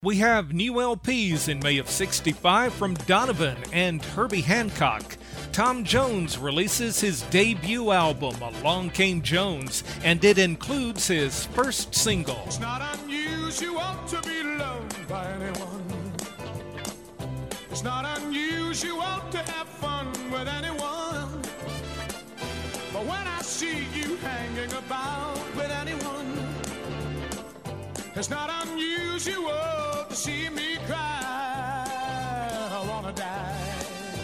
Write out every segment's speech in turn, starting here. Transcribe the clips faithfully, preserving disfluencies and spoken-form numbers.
We have new L Ps in May of sixty-five from Donovan and Herbie Hancock. Tom Jones releases his debut album, Along Came Jones, and it includes his first single. It's not unusual to be loved by anyone. It's not unusual to have fun with anyone. But when I see you hanging about with anyone, it's not unusual to see me cry. I wanna die.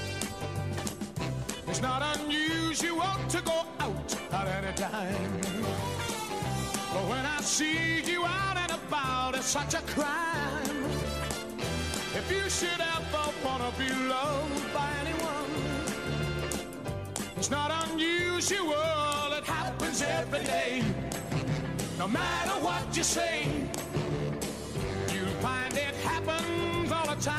It's not unusual to go out at any time. But when I see you out and about, it's such a crime. If you should ever wanna be loved by anyone, it's not unusual, it happens every day. No matter what you say, you'll find it happens all the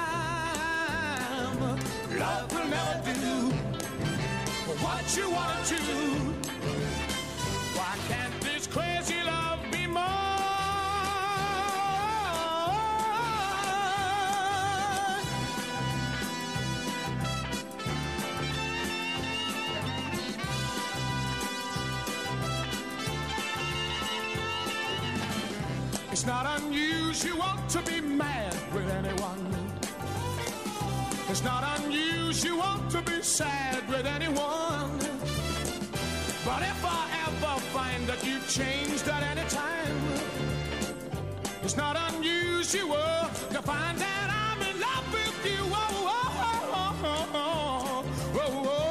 time. Love will never do what you want to. Why can't this crazy love be more? It's not unusual to be mad with anyone. It's not unusual to be sad with anyone. But if I ever find that you've changed at any time, it's not unusual to find that I'm in love with you. Oh, oh, oh, oh, oh, oh, oh, oh.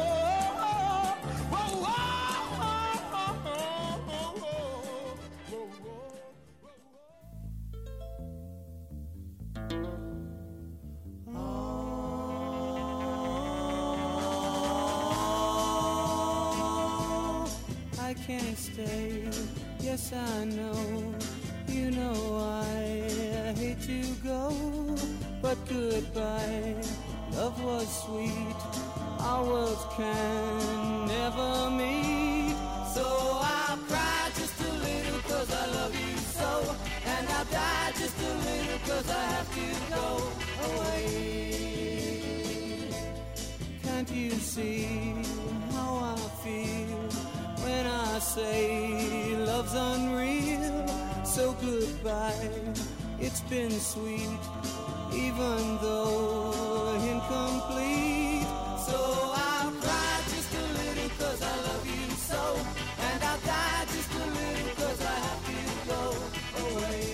I can't stay, yes I know, you know I hate to go, but goodbye, love was sweet, our worlds can never meet, so I'll cry just a little cause I love you so, and I'll die just a little cause I have to go away. Can't you see how I feel when I say love's unreal? So goodbye, it's been sweet, even though incomplete. So I'll cry just a little cause I love you so, and I'll die just a little cause I have to go away.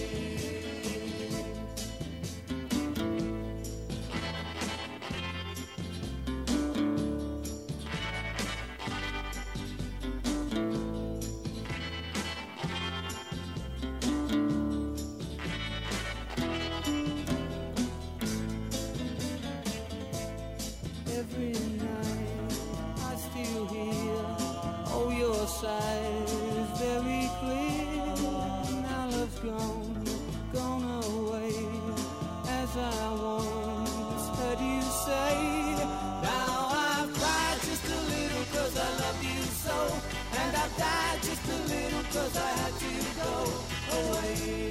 Every night I still hear, oh, your sighs very clear. Now love's gone, gone away, as I once heard you say. Now I've cried just a little cause I love you so, and I've died just a little cause I had to go away.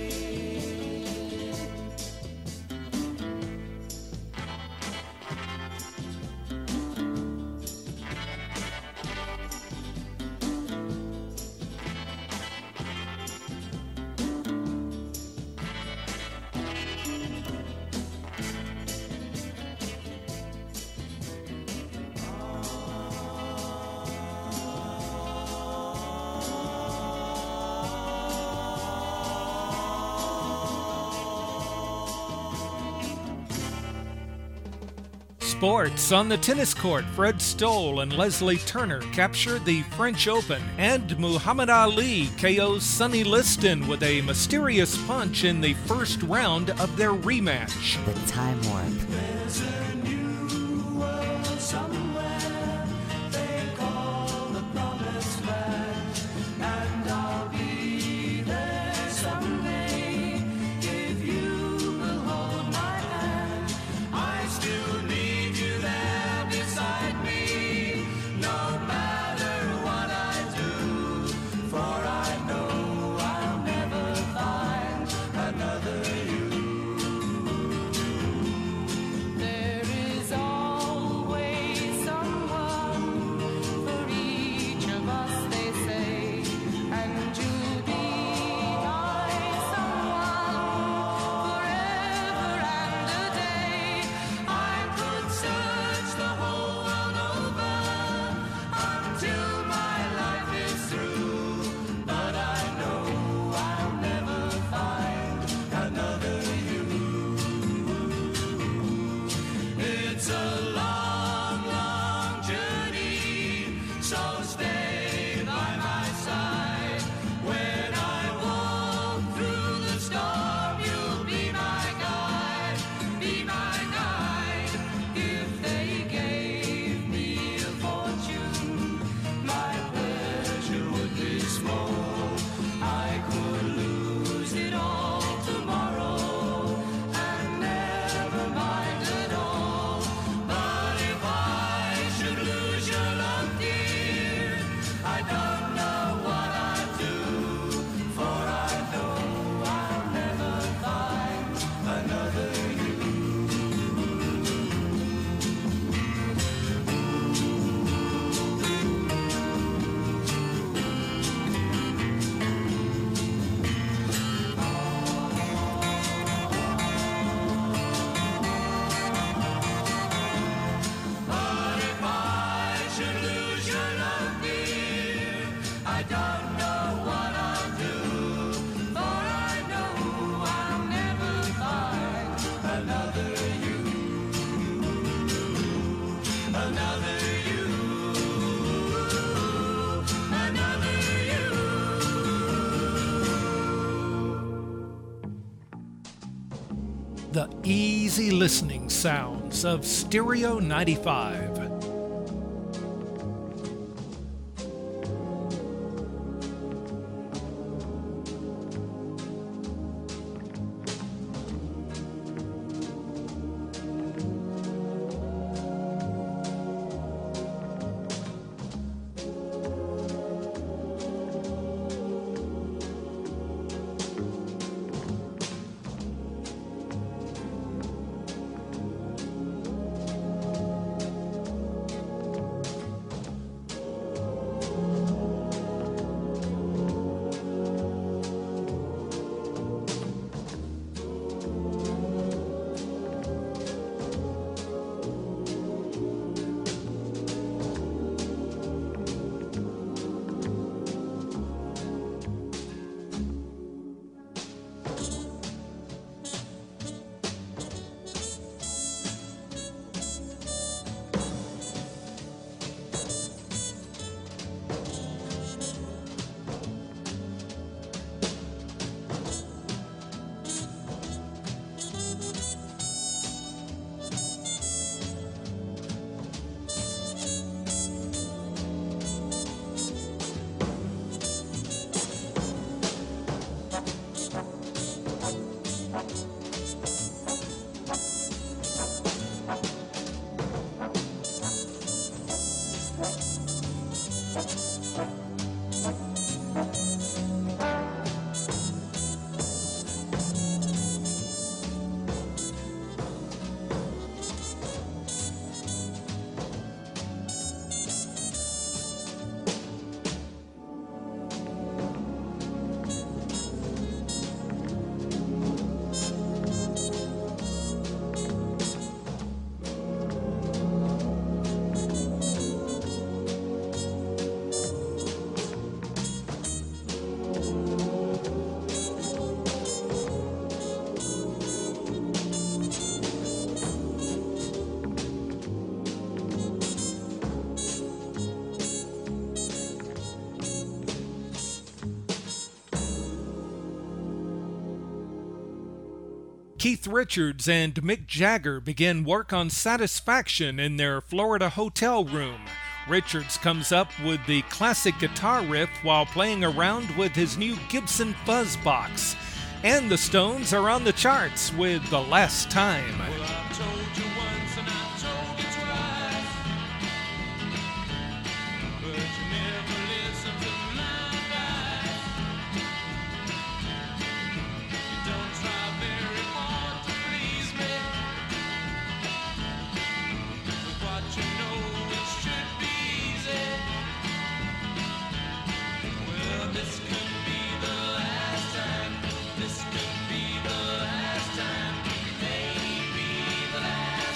Sports. On the tennis court, Fred Stoll and Leslie Turner captured the French Open, and Muhammad Ali K O's Sonny Liston with a mysterious punch in the first round of their rematch. The Time Warp. There's a new world somewhere they call the promised land, and I'll be there someday if you will hold my hand. I still need you there beside me, no matter what I do, for I know I'll never find another you. the easy listening sounds of Stereo ninety-five. Keith Richards and Mick Jagger begin work on Satisfaction in their Florida hotel room. Richards comes up with the classic guitar riff while playing around with his new Gibson Fuzz box. And the Stones are on the charts with The Last Time. Well, I told you once and I told you twice, but you never listened to my advice. You don't try very hard to please me. With what you know, it should be easy. Well, this could be the last time. This could be the last time. Maybe the last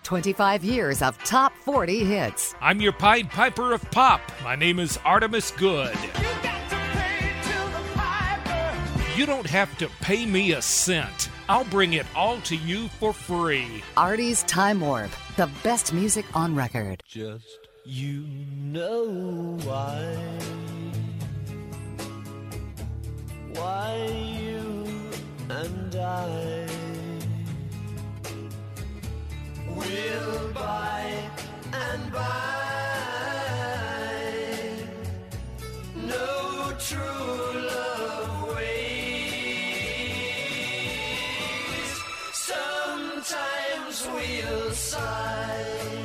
twenty-five years of top forty hits. I'm your Pied Piper of Pop. My name is Artemis Good. You got to pay till the piper. You don't have to pay me a cent. I'll bring it all to you for free. Artie's Time Warp, the best music on record. Just you know why. Why you and I will by and by no true love ways. Sometimes we'll sigh,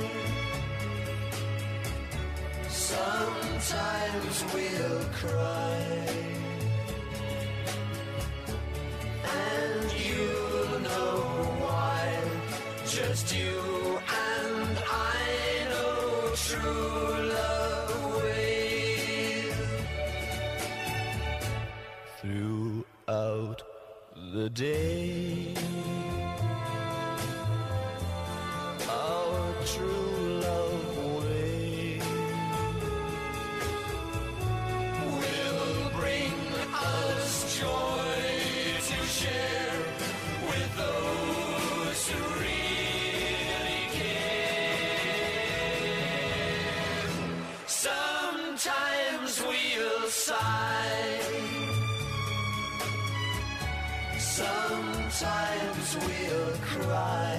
sometimes we'll cry, and you'll know why. Just you and I know true love ways. Throughout the day, our true love way will bring us joy to share with those who really care. Sometimes we'll sigh, sometimes we'll cry,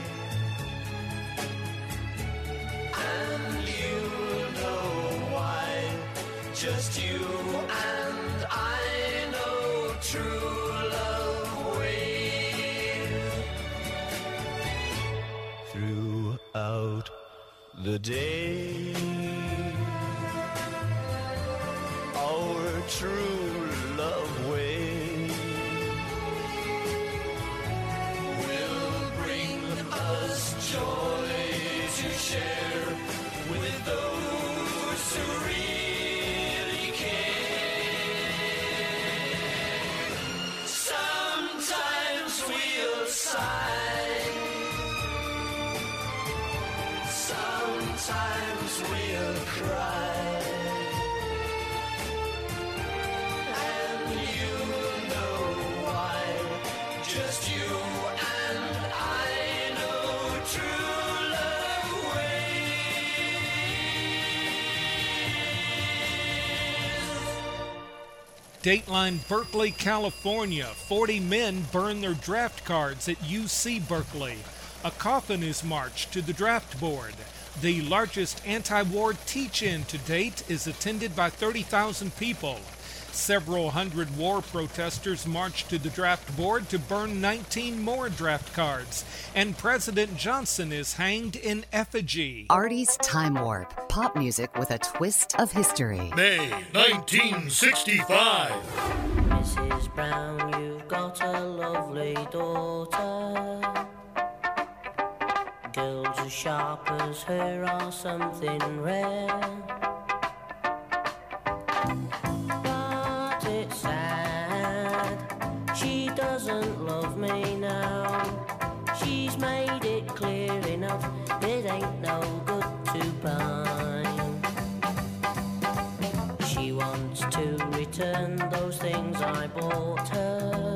and you'll know why. Just you and I know true love ways. Throughout the day, our true love way will bring us joy to share with those who really care. Sometimes we'll sigh, sometimes we'll cry, and you'll know why. Just you and I know true love ways. Dateline Berkeley, California. forty men burn their draft cards at U C Berkeley. A coffin is marched to the draft board. The largest anti-war teach-in to date is attended by thirty thousand people. Several hundred war protesters marched to the draft board to burn nineteen more draft cards. And President Johnson is hanged in effigy. Artie's Time Warp, pop music with a twist of history. May nineteen sixty-five. Missus Brown, you've got a lovely daughter. Girls as sharp as her are something rare. But it's sad, she doesn't love me now. She's made it clear enough, it ain't no good to pine. She wants to return those things I bought her.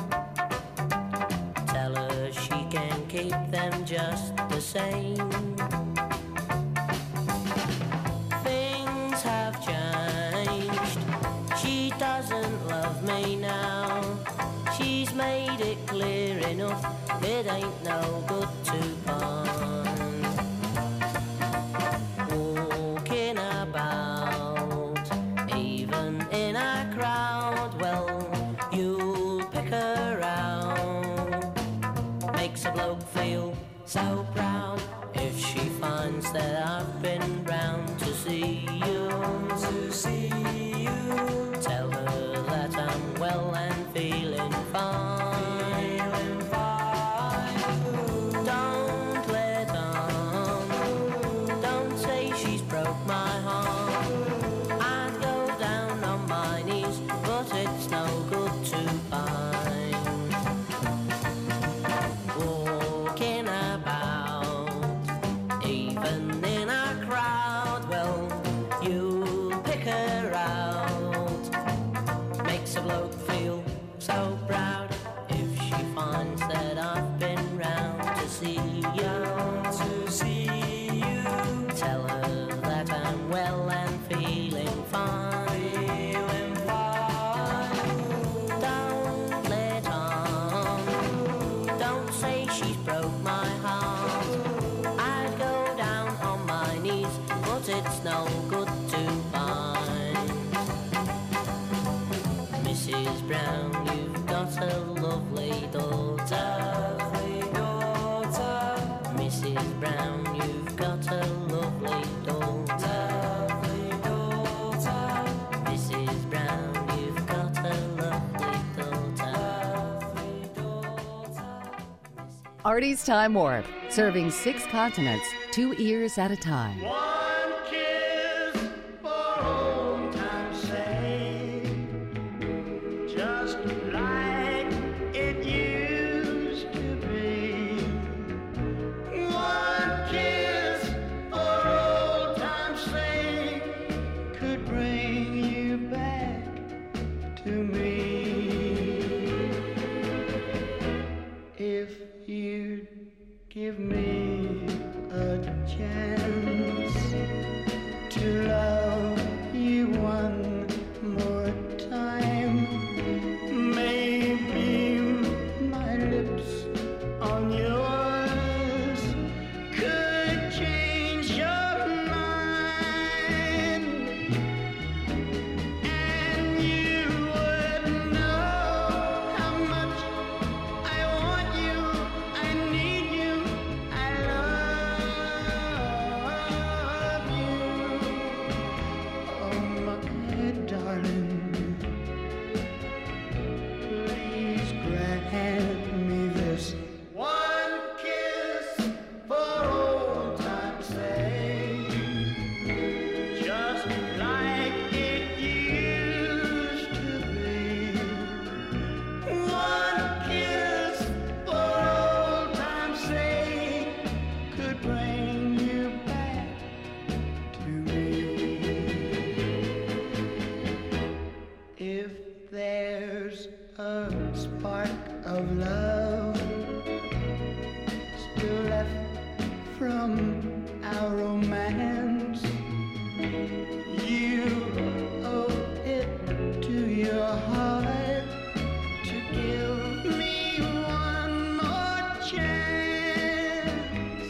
Tell her she can keep them just the same. Things have changed, she doesn't love me now. She's made it clear enough, it ain't no good to pine. Walking about, even in a crowd, well, you'll pick her out. Makes a bloke feel so proud if she finds that I've been round to see you. To see you. Tell her that I'm well and feeling fine. Feeling fine. Don't let on. Don't say she's broke my heart. I'd go down on my knees, but it's no good to pine. Walking about, even in a crowd, well, you'll pick her out. Makes a bloke feel so proud if she finds that I've been round to see you, to see you. Tell her that I'm well and feeling fine, feeling fine. Don't let on, don't say she's broke my heart. I'd go down on my knees, but it's no good to find. Missus Brown, you've got a lovely daughter, lovely daughter. Missus Brown, you've got a lovely daughter, lovely daughter. Missus Brown, you've got a lovely daughter, lovely daughter. Artie's Time Warp, serving six continents, two ears at a time. One kiss for old time's sake, just like it used to be. One kiss for old time's sake could bring you back to me. If you'd give me a chance to love you one more time, maybe my lips on yours could change your mind, and you would know how much I want you, I need you, I love you. Oh, my darling, please grant me this one kiss for old time's sake, just like it used to be. One kiss for old time's sake could bring you back to me. If there's a spark of love still left from our romance, you owe it to your heart to give me one more chance.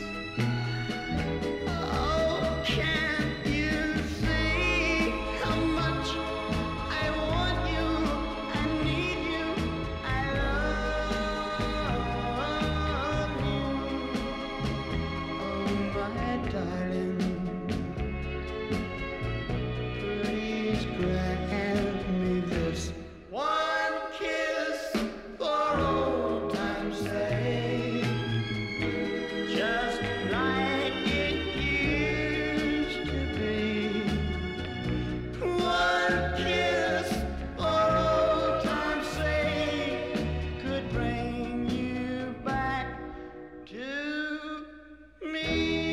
Oh, can't you see how much I want you, I need you, I love you. Oh, my darling, please grant me this one kiss for old time's sake, just like it used to be. One kiss for old time's sake could bring you back to me.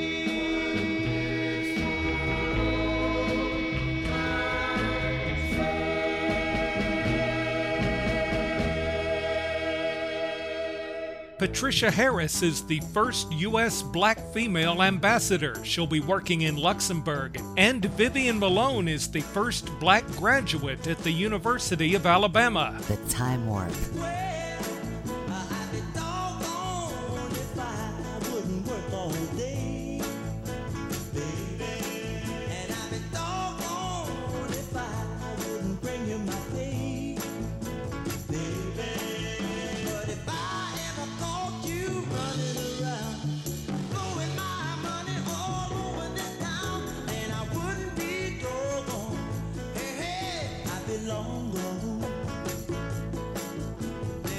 Patricia Harris is the first U S black female ambassador. She'll be working in Luxembourg. And Vivian Malone is the first black graduate at the University of Alabama. The Time Warp. I'd be doggone if I wouldn't work all day, baby. And I'd be doggone if I wouldn't bring you my pay, baby. But if I ever caught you running around, blowing my money all over this town, then I wouldn't be doggone. Hey, hey, I'd be long gone.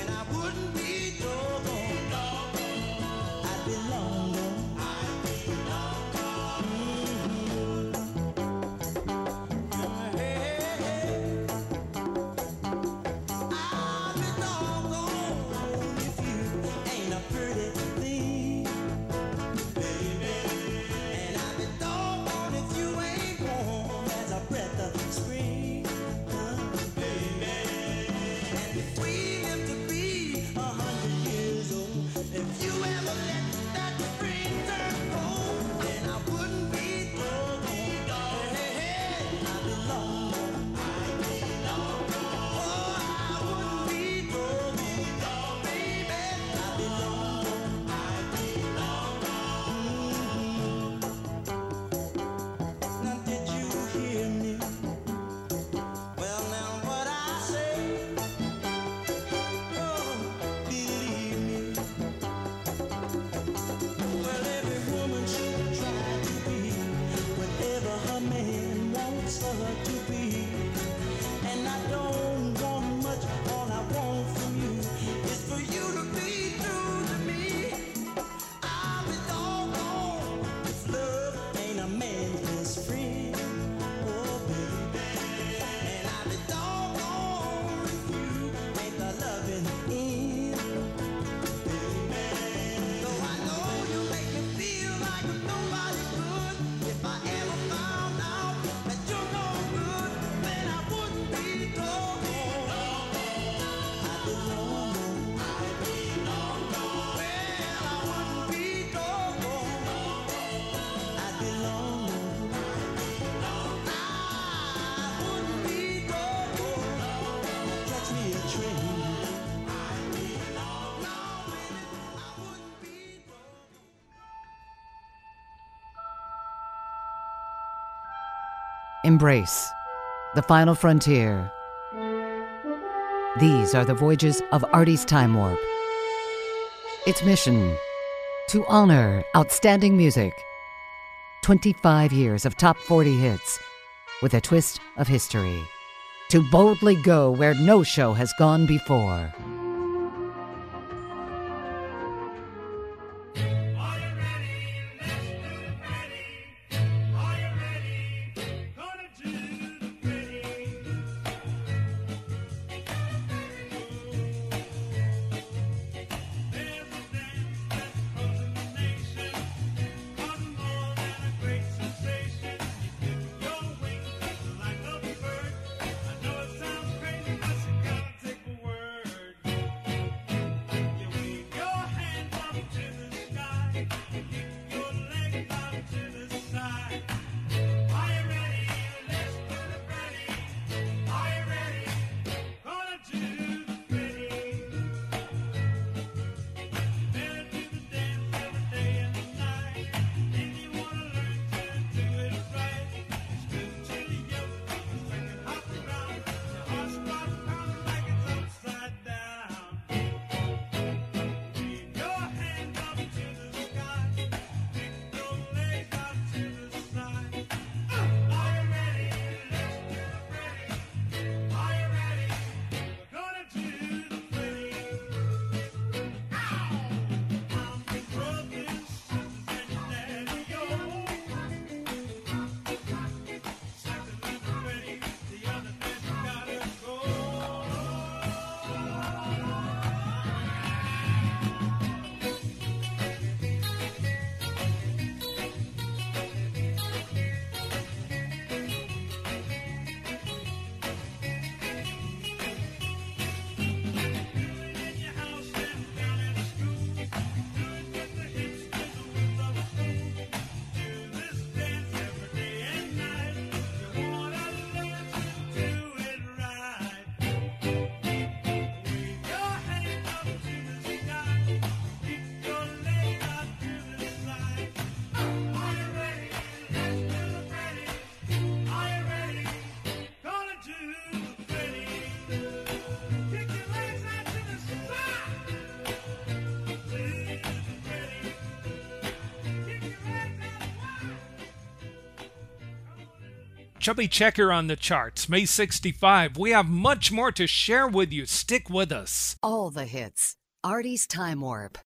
embrace the final frontier. These are the voyages of Artie's Time Warp. Its mission: to honor outstanding music. twenty-five years of top forty hits with a twist of history. To boldly go where no show has gone before. Chubby Checker on the charts, May sixty-five. We have much more to share with you. Stick with us. All the hits. Artie's Time Warp.